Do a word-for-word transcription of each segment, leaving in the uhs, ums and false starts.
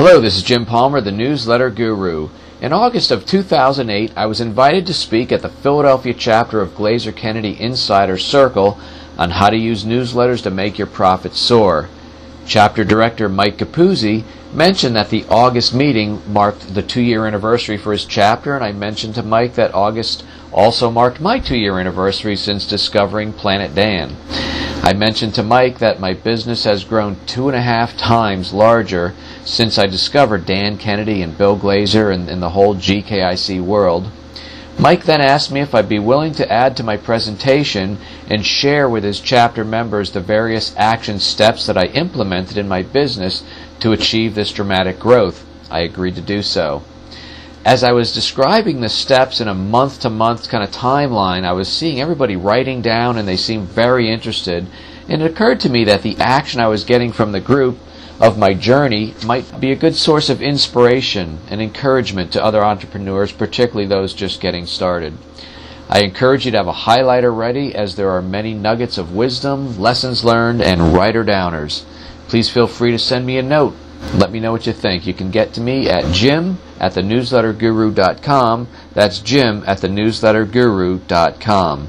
Hello, this is Jim Palmer, the Newsletter Guru. In August of two thousand eight, I was invited to speak at the Philadelphia chapter of Glazer Kennedy Insider Circle on how to use newsletters to make your profits soar. Chapter Director Mike Capuzzi mentioned that the August meeting marked the two-year anniversary for his chapter, and I mentioned to Mike that August also marked my two-year anniversary since discovering Planet Dan. I mentioned to Mike that my business has grown two and a half times larger since I discovered Dan Kennedy and Bill Glazer and, and the whole G K I C world. Mike then asked me if I'd be willing to add to my presentation and share with his chapter members the various action steps that I implemented in my business to achieve this dramatic growth. I agreed to do so. As I was describing the steps in a month-to-month kind of timeline, I was seeing everybody writing down, and they seemed very interested. And it occurred to me that the action I was getting from the group of my journey might be a good source of inspiration and encouragement to other entrepreneurs, particularly those just getting started. I encourage you to have a highlighter ready, as there are many nuggets of wisdom, lessons learned, and writer-downers. Please feel free to send me a note. Let me know what you think. You can get to me at jim at the newsletter guru dot com. That's jim at the newsletter guru dot com.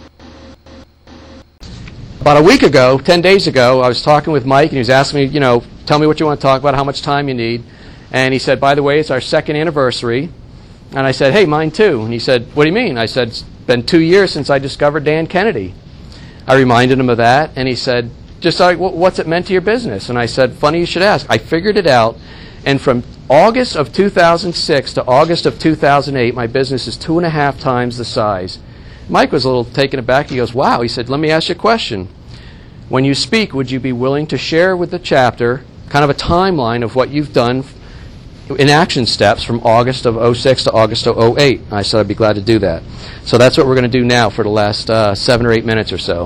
About a week ago, ten days ago, I was talking with Mike, and he was asking me, you know, tell me what you want to talk about, how much time you need. And he said, by the way, it's our second anniversary. And I said, hey, mine too. And he said, what do you mean? I said, it's been two years since I discovered Dan Kennedy. I reminded him of that, and he said, just like, what's it meant to your business? And I said, funny you should ask. I figured it out, and from August of two thousand six to August of two thousand eight, my business is two and a half times the size. Mike was a little taken aback. He goes, wow. He said, let me ask you a question. When you speak, would you be willing to share with the chapter kind of a timeline of what you've done in action steps from August of oh six to August of oh eight? I said, I'd be glad to do that. So that's what we're going to do now for the last uh, seven or eight minutes or so.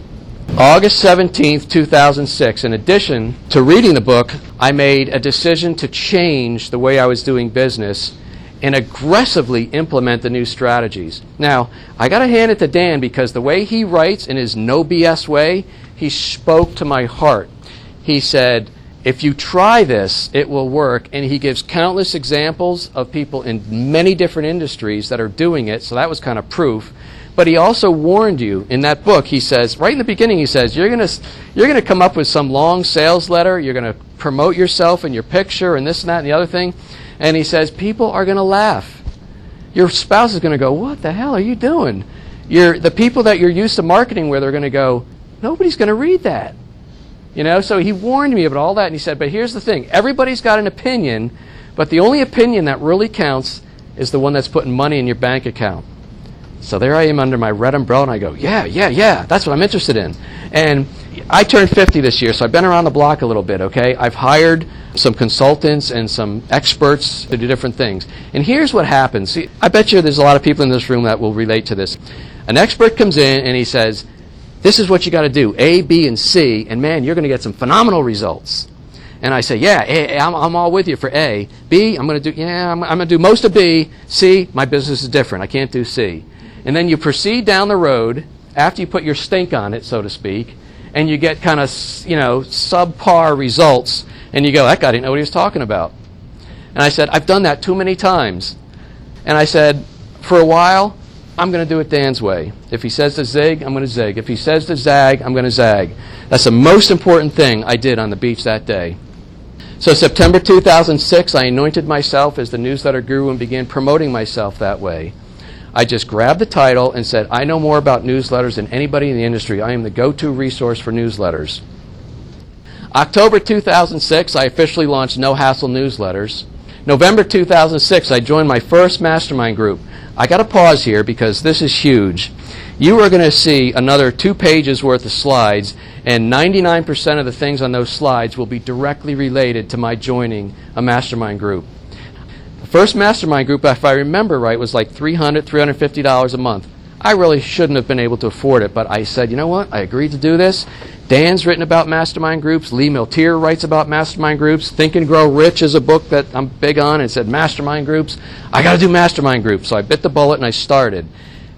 August seventeenth, two thousand six, in addition to reading the book, I made a decision to change the way I was doing business and aggressively implement the new strategies. Now, I got to hand it to Dan, because the way he writes in his no B S way, he spoke to my heart. He said, if you try this, it will work. And he gives countless examples of people in many different industries that are doing it, so that was kind of proof. But he also warned you in that book. He says, right in the beginning, he says, you're going to you're going to come up with some long sales letter, you're going to promote yourself and your picture and this and that and the other thing. And he says, people are going to laugh. Your spouse is going to go, what the hell are you doing? You're, the people that you're used to marketing with are going to go, nobody's going to read that. You know, so he warned me about all that, and he said, but here's the thing. Everybody's got an opinion, but the only opinion that really counts is the one that's putting money in your bank account. So there I am under my red umbrella, and I go, yeah, yeah, yeah, that's what I'm interested in. And I turned fifty this year, so I've been around the block a little bit, okay? I've hired some consultants and some experts to do different things. And here's what happens. See, I bet you there's a lot of people in this room that will relate to this. An expert comes in, and he says, this is what you got to do, A, B, and C, and man, you're going to get some phenomenal results. And I say, yeah, A, I'm, I'm all with you for A. B, I'm going to do, yeah, I'm, I'm going to do most of B. C, my business is different. I can't do C. And then you proceed down the road after you put your stink on it, so to speak, and you get kind of, you know, subpar results, and you go, that guy didn't know what he was talking about. And I said, I've done that too many times. And I said, for a while, I'm going to do it Dan's way. If he says to zig, I'm going to zig. If he says to zag, I'm going to zag. That's the most important thing I did on the beach that day. So September two thousand six, I anointed myself as the newsletter guru and began promoting myself that way. I just grabbed the title and said, I know more about newsletters than anybody in the industry. I am the go-to resource for newsletters. October two thousand six, I officially launched No Hassle Newsletters. November two thousand six, I joined my first mastermind group. I got to pause here because this is huge. You are going to see another two pages worth of slides, and ninety-nine percent of the things on those slides will be directly related to my joining a mastermind group. The first mastermind group, if I remember right, was like three hundred dollars, three hundred fifty dollars a month. I really shouldn't have been able to afford it, but I said, you know what? I agreed to do this. Dan's written about mastermind groups. Lee Miltier writes about mastermind groups. Think and Grow Rich is a book that I'm big on, and said mastermind groups. I got to do mastermind groups. So I bit the bullet and I started.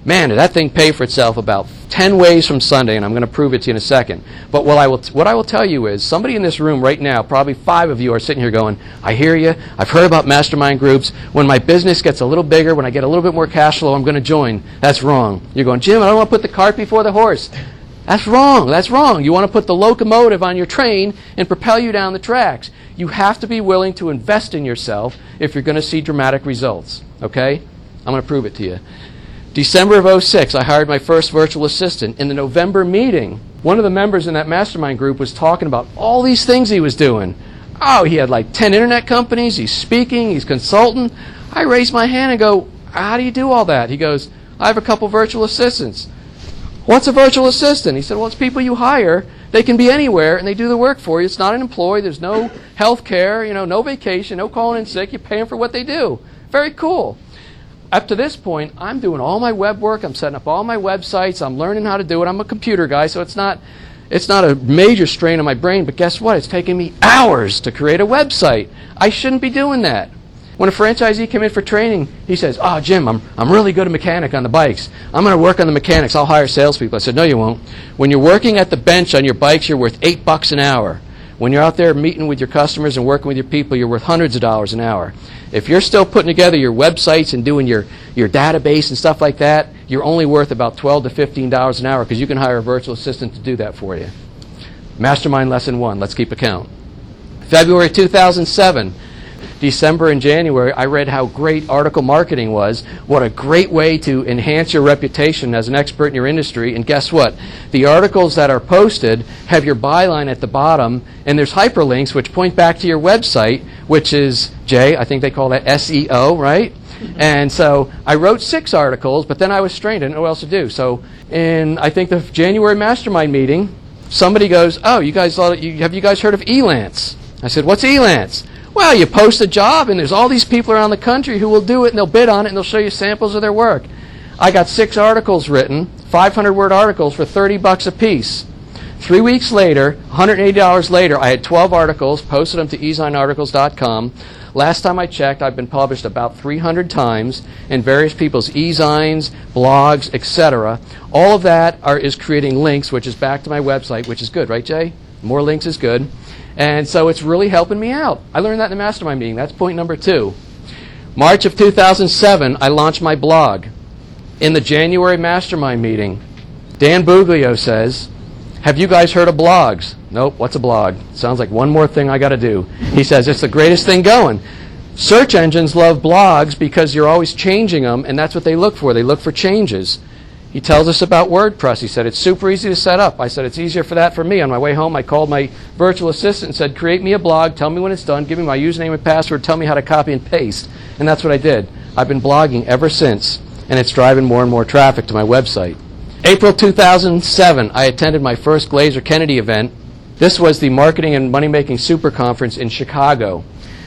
Man, did that thing pay for itself about ten ways from Sunday, and I'm going to prove it to you in a second. But what I will t- what I will tell you is, somebody in this room right now, probably five of you are sitting here going, I hear you, I've heard about mastermind groups. When my business gets a little bigger, when I get a little bit more cash flow, I'm going to join. That's wrong. You're going, Jim, I don't want to put the cart before the horse. That's wrong. That's wrong. You want to put the locomotive on your train and propel you down the tracks. You have to be willing to invest in yourself if you're going to see dramatic results. Okay? I'm going to prove it to you. December of oh six, I hired my first virtual assistant. In the November meeting, one of the members in that mastermind group was talking about all these things he was doing. Oh, he had like ten internet companies, he's speaking, he's consulting. I raised my hand and go, how do you do all that? He goes, I have a couple virtual assistants. What's a virtual assistant? He said, well, it's people you hire. They can be anywhere, and they do the work for you. It's not an employee. There's no health care, you know, no vacation, no calling in sick. You pay them for what they do. Very cool. Up to this point, I'm doing all my web work. I'm setting up all my websites. I'm learning how to do it. I'm a computer guy, so it's not it's not a major strain on my brain. But guess what? It's taking me hours to create a website. I shouldn't be doing that. When a franchisee came in for training, he says, oh, Jim, I'm I'm really good at mechanic on the bikes. I'm going to work on the mechanics. I'll hire salespeople. I said, no, you won't. When you're working at the bench on your bikes, you're worth eight bucks an hour. When you're out there meeting with your customers and working with your people, you're worth hundreds of dollars an hour. If you're still putting together your websites and doing your, your database and stuff like that, you're only worth about twelve to fifteen dollars an hour because you can hire a virtual assistant to do that for you. Mastermind lesson one. Let's keep a count. February two thousand seven. December and January, I read how great article marketing was, what a great way to enhance your reputation as an expert in your industry. And guess what? The articles that are posted have your byline at the bottom, and there's hyperlinks which point back to your website, which is, Jay, I think they call that S E O, right? And so I wrote six articles, but then I was strained. I didn't know what else to do. So in, I think, the January mastermind meeting, somebody goes, oh, you guys, have you guys heard of Elance? I said, what's Elance? Well, you post a job, and there's all these people around the country who will do it, and they'll bid on it, and they'll show you samples of their work. I got six articles written, five hundred word articles for thirty bucks a piece. Three weeks later, one hundred eighty dollars later, I had twelve articles, posted them to e zine articles dot com. Last time I checked, I've been published about three hundred times in various people's e-zines, blogs, et cetera. All of that are, is creating links, which is back to my website, which is good, right, Jay? More links is good. And so it's really helping me out. I learned that in the mastermind meeting. That's point number two. March of two thousand seven, I launched my blog. In the January mastermind meeting, Dan Buglio says, have you guys heard of blogs? Nope, what's a blog? Sounds like one more thing I got to do. He says, it's the greatest thing going. Search engines love blogs because you're always changing them, and that's what they look for. They look for changes. He tells us about WordPress. He said, it's super easy to set up. I said, it's easier for that for me. On my way home, I called my virtual assistant and said, create me a blog, tell me when it's done, give me my username and password, tell me how to copy and paste. And that's what I did. I've been blogging ever since, and it's driving more and more traffic to my website. April two thousand seven, I attended my first Glazer Kennedy event. This was the Marketing and Money-Making Super Conference in Chicago.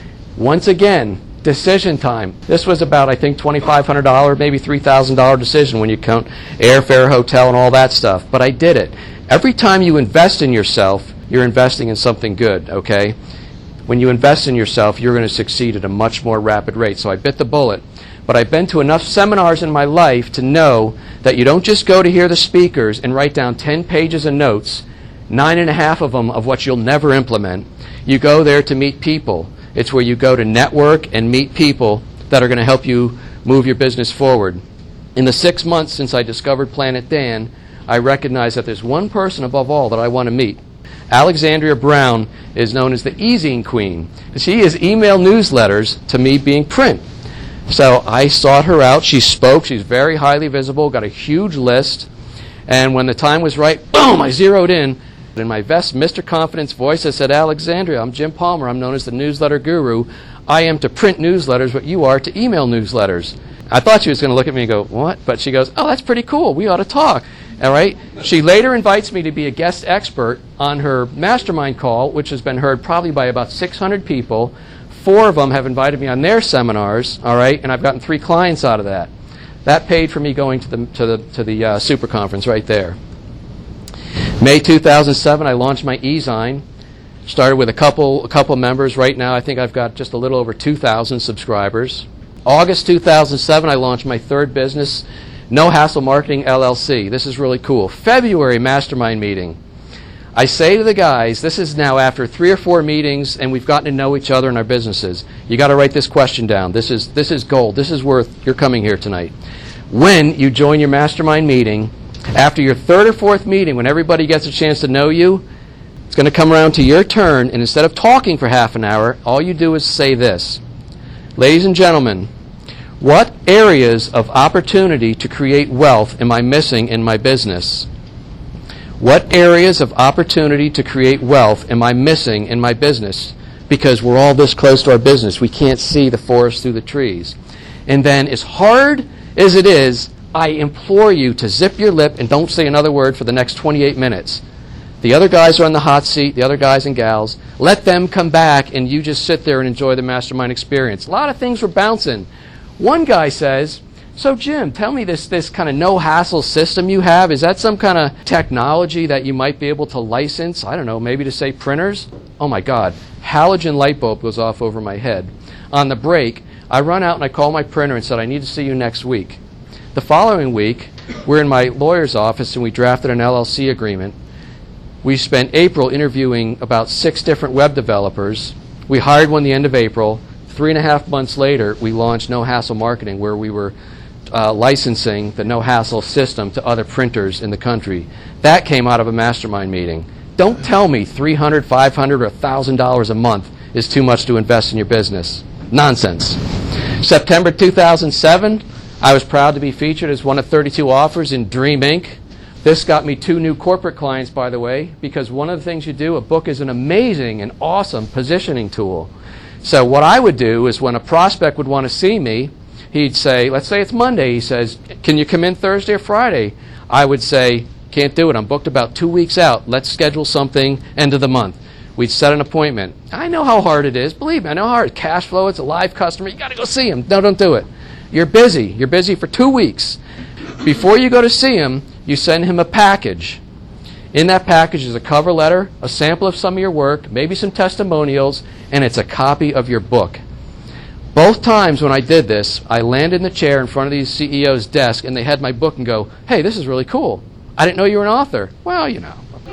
Once again, decision time. This was about, I think, twenty-five hundred dollars, maybe three thousand dollars decision when you count airfare, hotel, and all that stuff. But I did it. Every time you invest in yourself, you're investing in something good, okay? When you invest in yourself, you're going to succeed at a much more rapid rate. So I bit the bullet. But I've been to enough seminars in my life to know that you don't just go to hear the speakers and write down ten pages of notes, nine and a half of them of what you'll never implement. You go there to meet people. It's where you go to network and meet people that are going to help you move your business forward. In the six months since I discovered Planet Dan, I recognize that there's one person above all that I want to meet. Alexandria Brown is known as the e-zine queen. She is email newsletters to me being print. So I sought her out. She spoke. She's very highly visible, got a huge list. And when the time was right, boom, I zeroed in. In my best Mister Confidence voice, I said, Alexandria, I'm Jim Palmer. I'm known as the newsletter guru. I am to print newsletters what you are to email newsletters. I thought she was going to look at me and go, what? But she goes, oh, that's pretty cool. We ought to talk. All right. She later invites me to be a guest expert on her mastermind call, which has been heard probably by about six hundred people. Four of them have invited me on their seminars, all right, and I've gotten three clients out of that. That paid for me going to the to the to the uh, super conference right there. May two thousand seven, I launched my e-zine. Started with a couple a couple members. Right now, I think I've got just a little over two thousand subscribers. August two thousand seven, I launched my third business, No Hassle Marketing, L L C. This is really cool. February mastermind meeting. I say to the guys, this is now after three or four meetings, and we've gotten to know each other in our businesses. You got to write this question down. This is this is gold. This is worth you're coming here tonight. When you join your mastermind meeting, after your third or fourth meeting, when everybody gets a chance to know you, it's going to come around to your turn, and instead of talking for half an hour, all you do is say this. Ladies and gentlemen, what areas of opportunity to create wealth am I missing in my business? What areas of opportunity to create wealth am I missing in my business? Because we're all this close to our business. We can't see the forest through the trees. And then, as hard as it is, I implore you to zip your lip and don't say another word for the next twenty-eight minutes. The other guys are on the hot seat, the other guys and gals. Let them come back, and you just sit there and enjoy the mastermind experience. A lot of things were bouncing. One guy says, so Jim, tell me this, this kind of no-hassle system you have, is that some kind of technology that you might be able to license? I don't know, maybe to say printers? Oh my God, halogen light bulb goes off over my head. On the break, I run out and I call my printer and said, I need to see you next week. The following week, we're in my lawyer's office and we drafted an L L C agreement. We spent April interviewing about six different web developers. We hired one the end of April. Three and a half months later, we launched No Hassle Marketing, where we were uh, licensing the No Hassle system to other printers in the country. That came out of a mastermind meeting. Don't tell me three hundred dollars, five hundred dollars, or one thousand dollars a month is too much to invest in your business. Nonsense. September two thousand seven, I was proud to be featured as one of thirty-two offers in Dream Incorporated. This got me two new corporate clients, by the way, because one of the things you do, a book is an amazing and awesome positioning tool. So what I would do is when a prospect would want to see me, he'd say, let's say it's Monday, he says, can you come in Thursday or Friday? I would say, can't do it. I'm booked about two weeks out. Let's schedule something end of the month. We'd set an appointment. I know how hard it is. Believe me, I know how hard. Cash flow, it's a live customer. You got to go see him. No, don't do it. You're busy. You're busy for two weeks. Before you go to see him, you send him a package. In that package is a cover letter, a sample of some of your work, maybe some testimonials, and it's a copy of your book. Both times when I did this, I landed in the chair in front of these C E Os' desk, and they had my book and go, hey, this is really cool. I didn't know you were an author. Well, you know.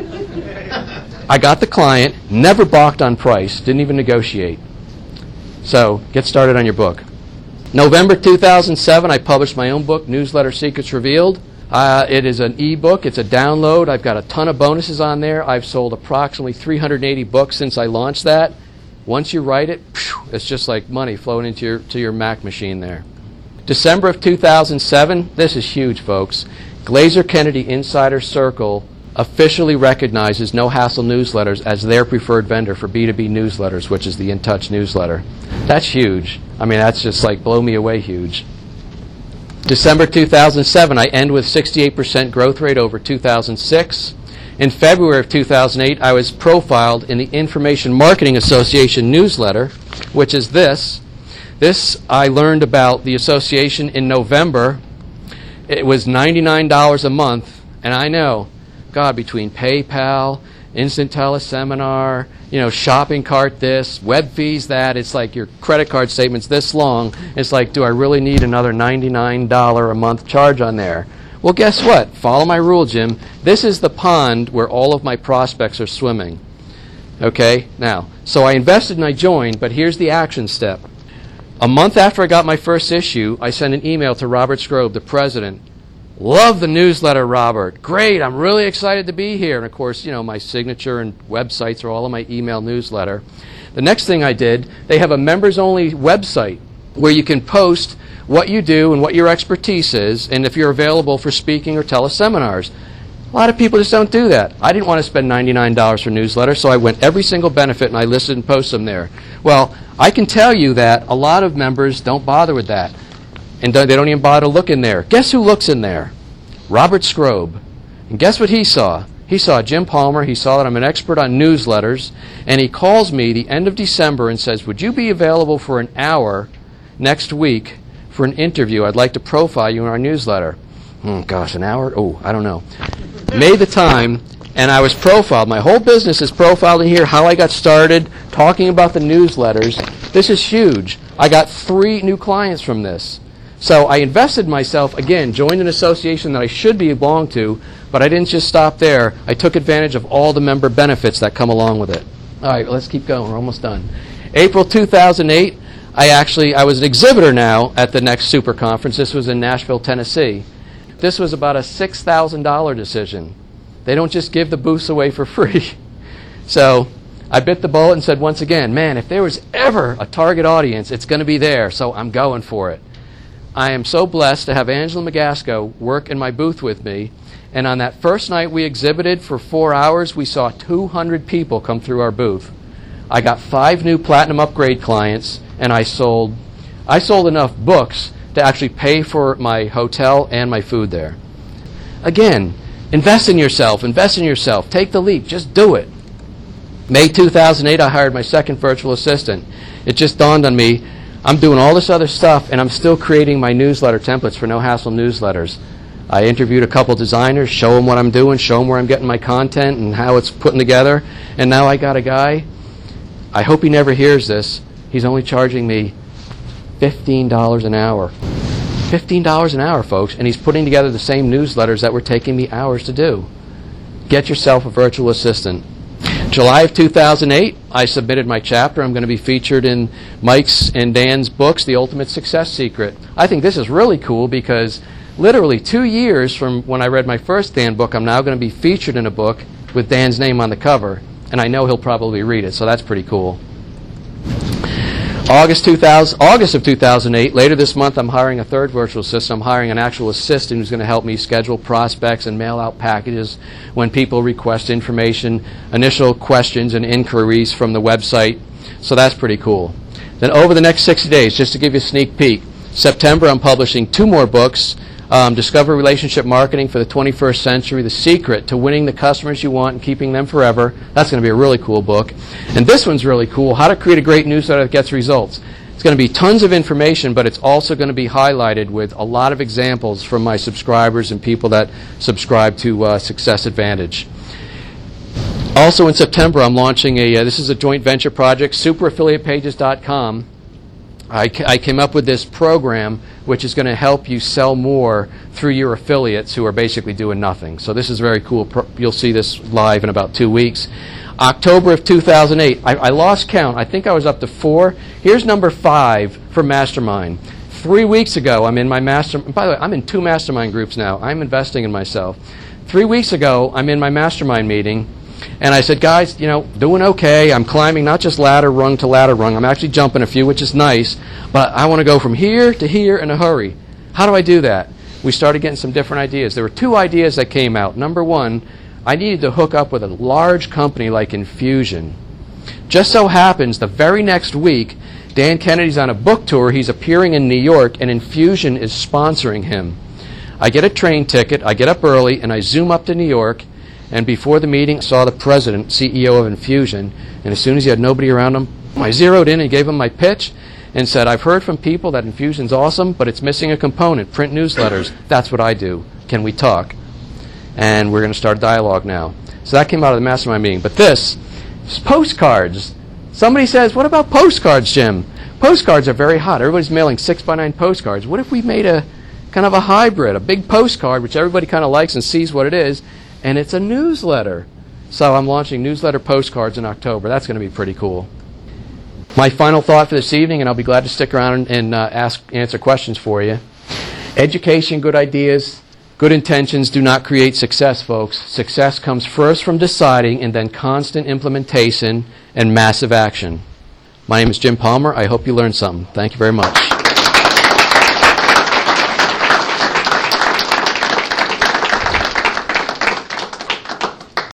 I got the client, never balked on price, didn't even negotiate. So get started on your book. November two thousand seven, I published my own book, Newsletter Secrets Revealed. Uh, it is an e-book. It's a download. I've got a ton of bonuses on there. I've sold approximately three hundred eighty books since I launched that. Once you write it, it's just like money flowing into your, to your Mac machine there. December of two thousand seven, this is huge, folks. Glazer Kennedy Insider Circle officially recognizes No Hassle Newsletters as their preferred vendor for B two B newsletters, which is the In Touch newsletter. That's huge. I mean, that's just like blow me away huge. December two thousand seven, I end with sixty-eight percent growth rate over two thousand six. In February of two thousand eight, I was profiled in the Information Marketing Association newsletter, which is this. This, I learned about the association in November. It was ninety-nine dollars a month, and I know, God, between PayPal, Instant Teleseminar, you know, shopping cart this, web fees that, it's like your credit card statement's this long. It's like, do I really need another ninety-nine dollars a month charge on there? Well, guess what? Follow my rule, Jim. This is the pond where all of my prospects are swimming. Okay? Now, so I invested and I joined, but here's the action step. A month after I got my first issue, I sent an email to Robert Scrobe, the president. Love the newsletter, Robert. Great, I'm really excited to be here. And of course, you know, my signature and websites are all in my email newsletter. The next thing I did, they have a members-only website where you can post what you do and what your expertise is, and if you're available for speaking or teleseminars. A lot of people just don't do that. I didn't want to spend ninety-nine dollars for newsletter, so I went every single benefit and I listed and posted them there. Well, I can tell you that a lot of members don't bother with that. And they don't even bother to look in there. Guess who looks in there? Robert Scrobe. And guess what he saw? He saw Jim Palmer. He saw that I'm an expert on newsletters. And he calls me the end of December and says, would you be available for an hour next week for an interview? I'd like to profile you in our newsletter. Oh, gosh, an hour? Oh, I don't know. Made the time, and I was profiled. My whole business is profiled in here, how I got started, talking about the newsletters. This is huge. I got three new clients from this. So I invested myself, again, joined an association that I should be belong to, but I didn't just stop there. I took advantage of all the member benefits that come along with it. All right, let's keep going. We're almost done. April two thousand eight, I actually, I was an exhibitor now at the next Super Conference. This was in Nashville, Tennessee. This was about a six thousand dollars decision. They don't just give the booths away for free. So I bit the bullet and said once again, man, if there was ever a target audience, it's going to be there, so I'm going for it. I am so blessed to have Angela Magasco work in my booth with me, and on that first night we exhibited for four hours, we saw two hundred people come through our booth. I got five new Platinum Upgrade clients, and I sold, I sold enough books to actually pay for my hotel and my food there. Again, invest in yourself, invest in yourself, take the leap, just do it. May two thousand eight, I hired my second virtual assistant. It just dawned on me, I'm doing all this other stuff, and I'm still creating my newsletter templates for No Hassle newsletters. I interviewed a couple designers, show them what I'm doing, show them where I'm getting my content and how it's putting together, and now I got a guy, I hope he never hears this, he's only charging me fifteen dollars an hour. fifteen dollars an hour, folks, and he's putting together the same newsletters that were taking me hours to do. Get yourself a virtual assistant. July of two thousand eight, I submitted my chapter. I'm going to be featured in Mike's and Dan's books, The Ultimate Success Secret. I think this is really cool because literally two years from when I read my first Dan book, I'm now going to be featured in a book with Dan's name on the cover, and I know he'll probably read it, so that's pretty cool. August two thousand, August of two thousand eight, later this month, I'm hiring a third virtual assistant. I'm hiring an actual assistant who's going to help me schedule prospects and mail out packages when people request information, initial questions and inquiries from the website. So that's pretty cool. Then over the next sixty days, just to give you a sneak peek, September I'm publishing two more books. Um, Discover Relationship Marketing for the twenty-first Century, The Secret to Winning the Customers You Want and Keeping Them Forever. That's going to be a really cool book. And this one's really cool, How to Create a Great Newsletter That Gets Results. It's going to be tons of information, but it's also going to be highlighted with a lot of examples from my subscribers and people that subscribe to uh, Success Advantage. Also in September, I'm launching a, uh, this is a joint venture project, super affiliate pages dot com. I, ca- I came up with this program which is going to help you sell more through your affiliates who are basically doing nothing. So this is very cool. Pro- you'll see this live in about two weeks. October of two thousand eight, I, I lost count. I think I was up to four. Here's number five for Mastermind. Three weeks ago, I'm in my master. By the way, I'm in two mastermind groups now. I'm investing in myself. Three weeks ago, I'm in my mastermind meeting, and I said, guys, you know, doing okay. I'm climbing not just ladder rung to ladder rung. I'm actually jumping a few, which is nice, but I want to go from here to here in a hurry. How do I do that? We started getting some different ideas. There were two ideas that came out. Number one, I needed to hook up with a large company like Infusion. Just so happens the very next week, Dan Kennedy's on a book tour. He's appearing in New York, and Infusion is sponsoring him. I get a train ticket, I get up early, and I zoom up to New York, and before the meeting, I saw the president, C E O of Infusion, and as soon as he had nobody around him, I zeroed in and gave him my pitch and said, I've heard from people that Infusion's awesome, but it's missing a component, print newsletters. That's what I do. Can we talk? And we're going to start a dialogue now. So that came out of the mastermind meeting. But this is postcards. Somebody says, what about postcards, Jim? Postcards are very hot. Everybody's mailing six by nine postcards. What if we made a kind of a hybrid, a big postcard, which everybody kind of likes and sees what it is, and it's a newsletter. So I'm launching newsletter postcards in October. That's going to be pretty cool. My final thought for this evening, and I'll be glad to stick around and, and uh, ask, answer questions for you. Education, good ideas, good intentions do not create success, folks. Success comes first from deciding and then constant implementation and massive action. My name is Jim Palmer. I hope you learned something. Thank you very much.